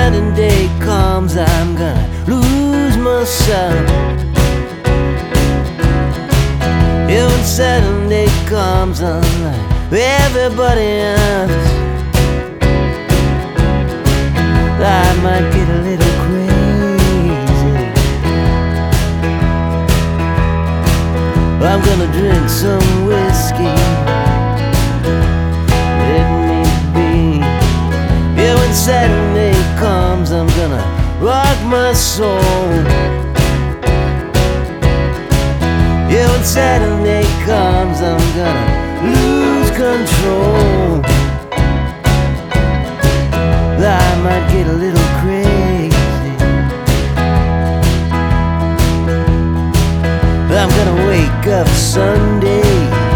Saturday comes, I'm gonna lose myself. Yeah, when Saturday comes, I'm like everybody else. I might get a little crazy. I'm gonna drink some whiskey. Let me be. Yeah, when Saturday comes, I'm gonna rock my soul. Yeah, when Saturday comes, I'm gonna lose control. I might get a little crazy. I'm gonna wake up Sunday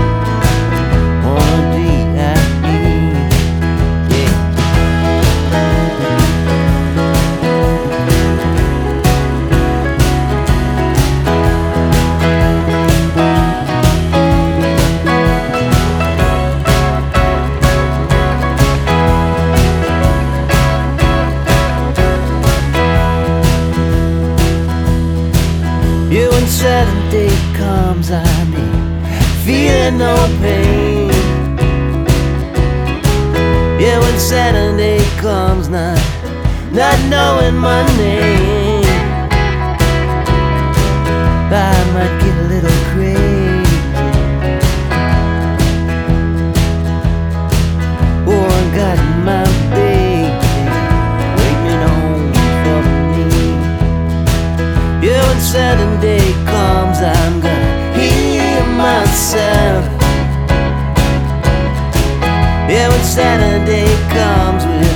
on a D.I.E. Yeah, when Saturday comes, I be feeling no pain. Yeah, when Saturday comes, not knowing my name, I might get a little crazy. Oh, I got my baby waiting home for me. Yeah, when Saturday comes, I'm gonna heal myself. Yeah, when Saturday comes,